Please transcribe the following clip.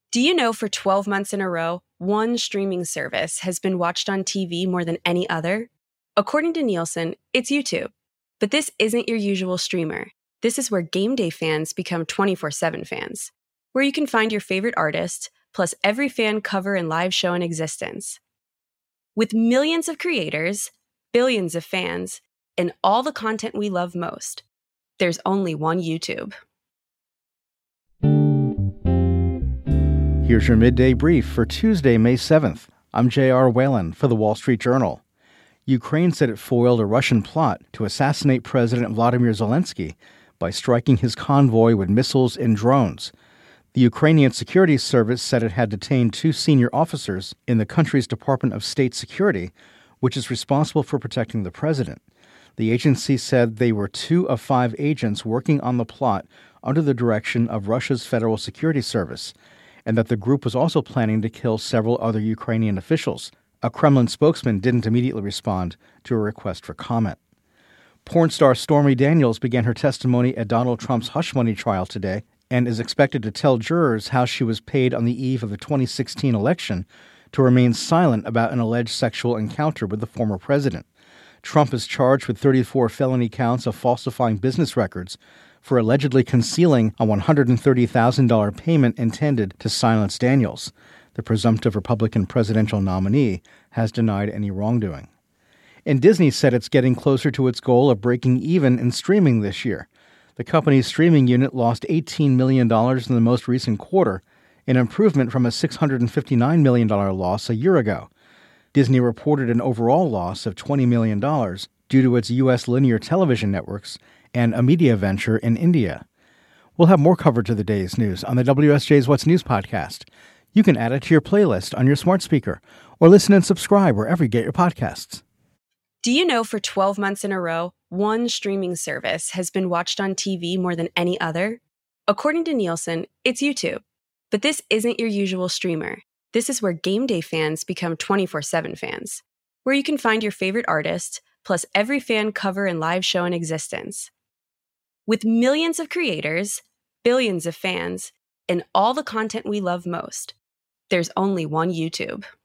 Do you know for 12 months in a row, one streaming service has been watched on TV more than any other? According to Nielsen, it's YouTube. But this isn't your usual streamer. This is where game day fans become 24/7 fans, where you can find your favorite artist, plus every fan cover and live show in existence. With millions of creators, billions of fans, and all the content we love most, there's only one YouTube. Here's your midday brief for Tuesday, May 7th. I'm J.R. Whalen for The Wall Street Journal. Ukraine said it foiled a Russian plot to assassinate President Vladimir Zelensky by striking his convoy with missiles and drones. The Ukrainian Security Service said it had detained 2 senior officers in the country's Department of State Security, which is responsible for protecting the president. The agency said they were 2 of 5 agents working on the plot under the direction of Russia's Federal Security Service, and that the group was also planning to kill several other Ukrainian officials. A Kremlin spokesman didn't immediately respond to a request for comment. Porn star Stormy Daniels began her testimony at Donald Trump's hush money trial today and is expected to tell jurors how she was paid on the eve of the 2016 election to remain silent about an alleged sexual encounter with the former president. Trump is charged with 34 felony counts of falsifying business records for allegedly concealing a $130,000 payment intended to silence Daniels. The presumptive Republican presidential nominee has denied any wrongdoing. And Disney said it's getting closer to its goal of breaking even in streaming this year. The company's streaming unit lost $18 million in the most recent quarter, an improvement from a $659 million loss a year ago. Disney reported an overall loss of $20 million due to its U.S. linear television networks and a media venture in India. We'll have more coverage of the day's news on the WSJ's What's News podcast. You can add it to your playlist on your smart speaker or listen and subscribe wherever you get your podcasts. Do you know for 12 months in a row, one streaming service has been watched on TV more than any other? According to Nielsen, it's YouTube. But this isn't your usual streamer. This is where game day fans become 24/7 fans, where you can find your favorite artist, plus every fan cover and live show in existence. With millions of creators, billions of fans, and all the content we love most, there's only one YouTube.